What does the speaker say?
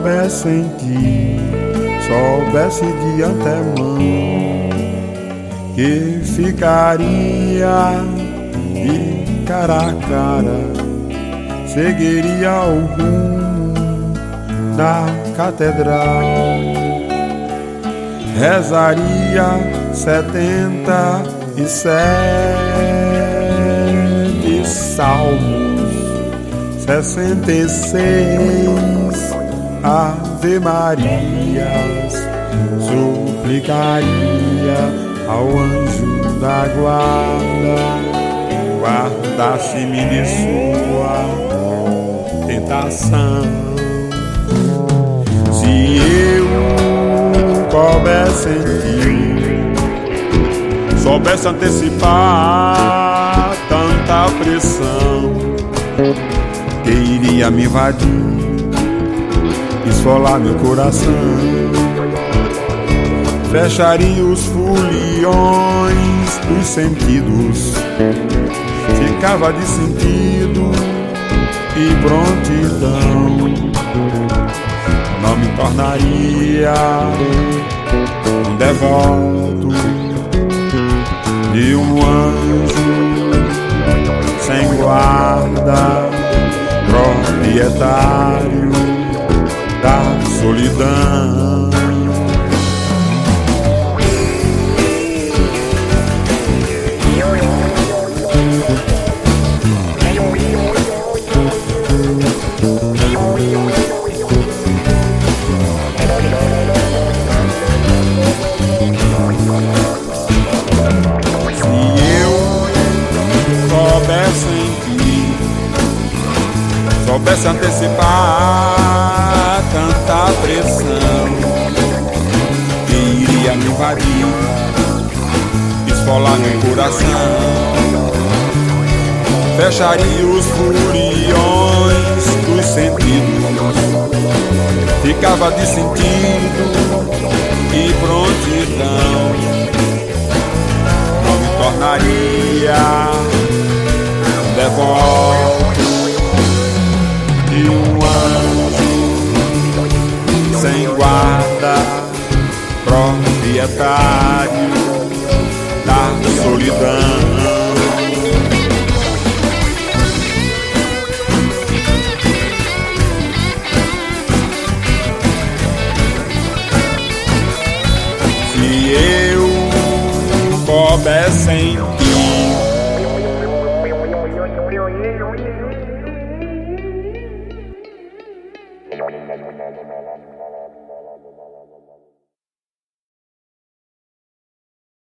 coubesse em ti, soubesse de antemão que ficaria de cara a cara, seguiria o rumo da catedral, rezaria 77 salmos, 66 Ave Marias, suplicaria ao anjo da guarda, guardasse-me de sua tentação. Se eu coubesse em ti, soubesse antecipar tanta pressão que iria me invadir, esfolar meu coração, fecharia os foliões dos sentidos, ficava de sentido e prontidão, não me tornaria um devoto de um anjo sem guarda, proprietário da solidão. Soubesse antecipar tanta pressão que iria me invadir, esfolar meu coração, fecharia os foliões dos sentidos, ficava de sentido e prontidão, não me tornaria um devoto de um anjo sem guarda, proprietário da solidão. Se eu coubesse em ti, No, no, no, no, no, no.